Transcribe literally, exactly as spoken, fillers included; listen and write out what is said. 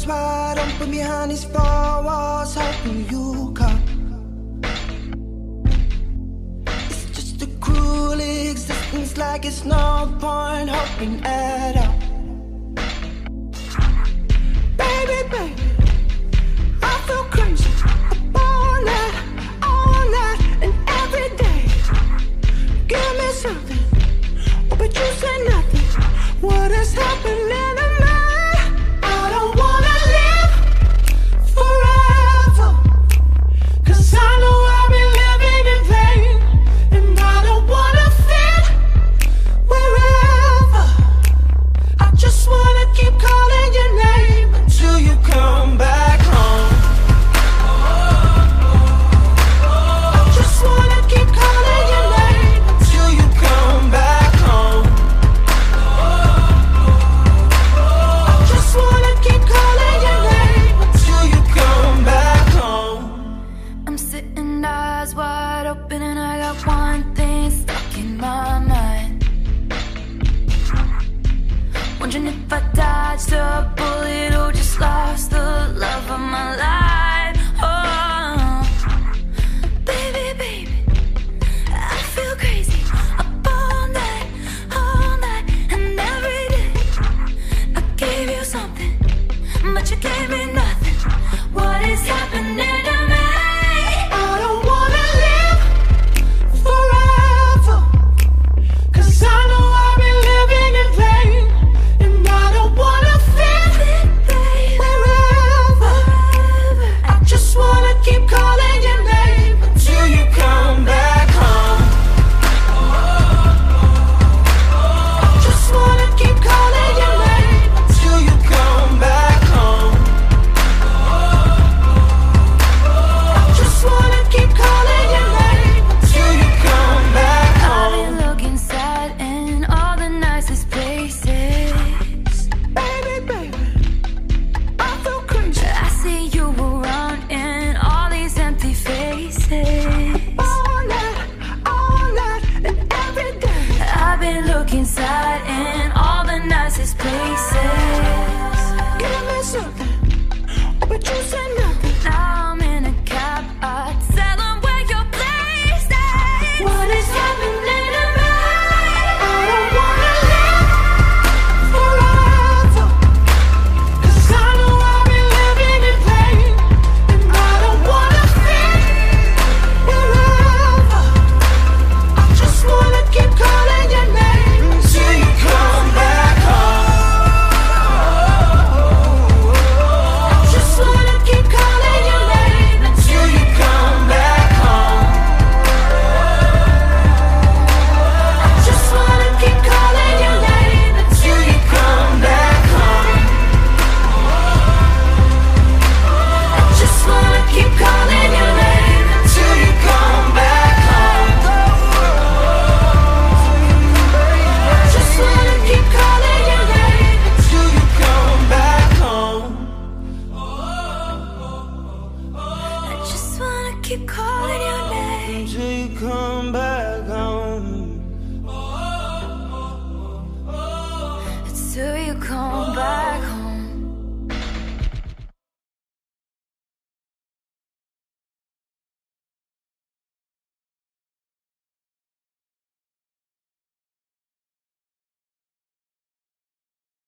wide open behind these four walls, hoping you come. It's just a cruel existence, like it's no point hoping at all. Baby, baby, I feel crazy all night, all night and every day. Give me something, oh, but you say nothing. What is happening to me? I don't wanna live forever, 'cause I know I've been living in vain. And I don't wanna fit wherever. I just wanna keep calling your name until you come back home. I just wanna keep calling your name until you come back home. I just wanna keep calling your name until you come back home. I'm sitting eyes wide open and I got one thing stuck in my mind. Wondering if I dodged a bullet or just lost the love of my life. Oh, baby, baby, I feel crazy up all night, all night and every day. I gave you something, but you gave me nothing. What is happening to me? I don't wanna live forever, 'cause I know I've been living in vain. And I don't wanna fit wherever. I just wanna keep calling your name until you come back home. I just wanna keep calling your name until you come back home. I just wanna keep calling your name until you come back I've home. been looking sad in all the nicest places. Baby, baby, I feel crazy I see you around in all these empty faces. all night, all night and every day. I've been looking sad in all the nicest places. Give me something, oh, but you say nothing. Now I'm in a cab, I tell them where your place is. What is happening to me? I don't wanna live forever, 'cause I know I've been living in vain. And I don't wanna fit wherever. I just wanna keep calling your name until you come back home. I just wanna keep calling your name until you come back home. I just wanna keep calling your name until you come back home. I just wanna keep calling your name until you come back home. I just wanna keep calling your name until you come back home. I just wanna keep calling your name Until you come back home. until you come back.